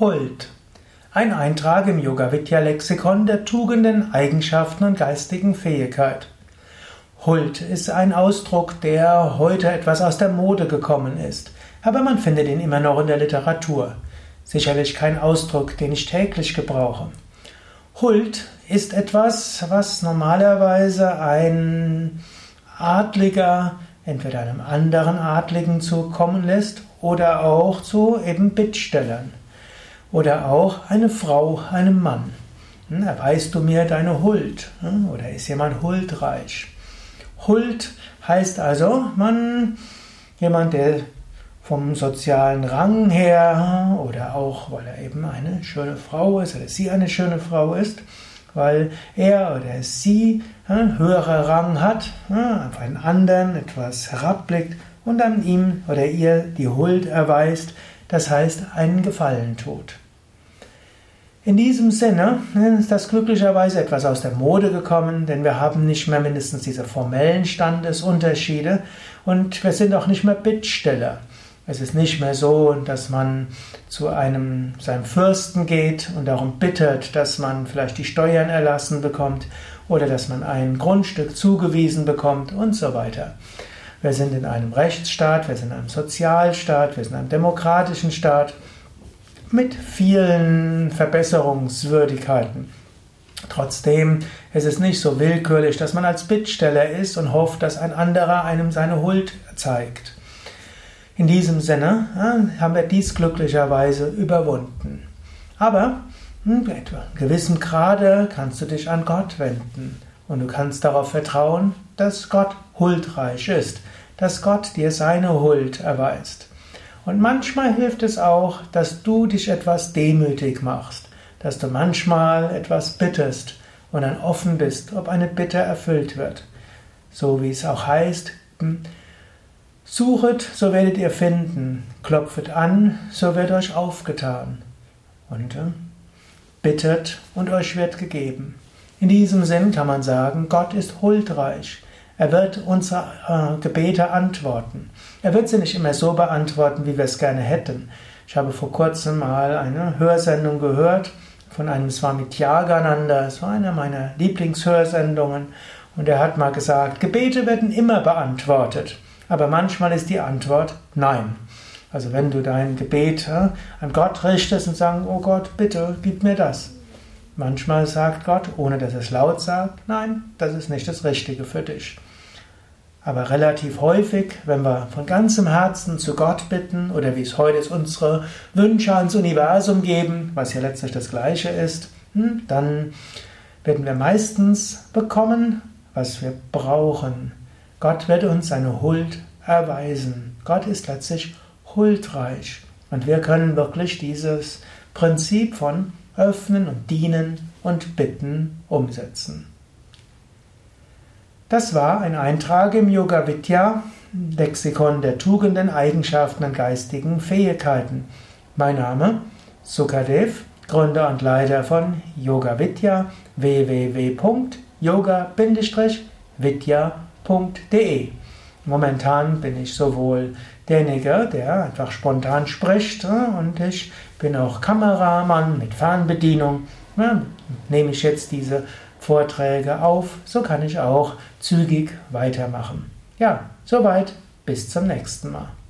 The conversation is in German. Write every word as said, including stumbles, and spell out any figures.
Huld. Ein Eintrag im Yoga-Vidya-Lexikon der Tugenden, Eigenschaften und geistigen Fähigkeit. Huld ist ein Ausdruck, der heute etwas aus der Mode gekommen ist, aber man findet ihn immer noch in der Literatur. Sicherlich kein Ausdruck, den ich täglich gebrauche. Huld ist etwas, was normalerweise ein Adliger entweder einem anderen Adligen zukommen lässt oder auch zu eben Bittstellern. Oder auch eine Frau einem Mann. Erweist du mir deine Huld? Oder ist jemand huldreich? Huld heißt also, man, jemand, der vom sozialen Rang her oder auch, weil er eben eine schöne Frau ist oder sie eine schöne Frau ist, weil er oder sie einen höheren Rang hat, auf einen anderen etwas herabblickt und an ihm oder ihr die Huld erweist, das heißt einen Gefallen tut. In diesem Sinne ist das glücklicherweise etwas aus der Mode gekommen, denn wir haben nicht mehr mindestens diese formellen Standesunterschiede und wir sind auch nicht mehr Bittsteller. Es ist nicht mehr so, dass man zu einem, seinem Fürsten geht und darum bittet, dass man vielleicht die Steuern erlassen bekommt oder dass man ein Grundstück zugewiesen bekommt und so weiter. Wir sind in einem Rechtsstaat, wir sind in einem Sozialstaat, wir sind in einem demokratischen Staat mit vielen Verbesserungswürdigkeiten. Trotzdem ist es nicht so willkürlich, dass man als Bittsteller ist und hofft, dass ein anderer einem seine Huld zeigt. In diesem Sinne ja, haben wir dies glücklicherweise überwunden. Aber in etwa gewissem Grade kannst du dich an Gott wenden und du kannst darauf vertrauen, dass Gott huldreich ist, dass Gott dir seine Huld erweist. Und manchmal hilft es auch, dass du dich etwas demütig machst, dass du manchmal etwas bittest und dann offen bist, ob eine Bitte erfüllt wird. So wie es auch heißt, suchet, so werdet ihr finden, klopfet an, so wird euch aufgetan. Und äh, bittet und euch wird gegeben. In diesem Sinn kann man sagen, Gott ist huldreich. Er wird unsere äh, Gebete antworten. Er wird sie nicht immer so beantworten, wie wir es gerne hätten. Ich habe vor kurzem mal eine Hörsendung gehört von einem Swami Tyagananda. Das war einer meiner Lieblingshörsendungen. Und er hat mal gesagt, Gebete werden immer beantwortet. Aber manchmal ist die Antwort nein. Also wenn du dein Gebet äh, an Gott richtest und sagst, oh Gott, bitte, gib mir das. Manchmal sagt Gott, ohne dass er es laut sagt, nein, das ist nicht das Richtige für dich. Aber relativ häufig, wenn wir von ganzem Herzen zu Gott bitten oder wie es heute ist, unsere Wünsche ans Universum geben, was ja letztlich das Gleiche ist, dann werden wir meistens bekommen, was wir brauchen. Gott wird uns seine Huld erweisen. Gott ist letztlich huldreich. Und wir können wirklich dieses Prinzip von Öffnen und Dienen und Bitten umsetzen. Das war ein Eintrag im Yoga-Vidya, Lexikon der Tugenden, Eigenschaften und geistigen Fähigkeiten. Mein Name Sukadev, Gründer und Leiter von Yoga-Vidya, w w w punkt yoga vidya punkt de. Momentan bin ich sowohl derjenige, der einfach spontan spricht, und ich bin auch Kameramann mit Fernbedienung. Ja, nehme ich jetzt diese Vorträge auf, so kann ich auch zügig weitermachen. Ja, soweit, bis zum nächsten Mal.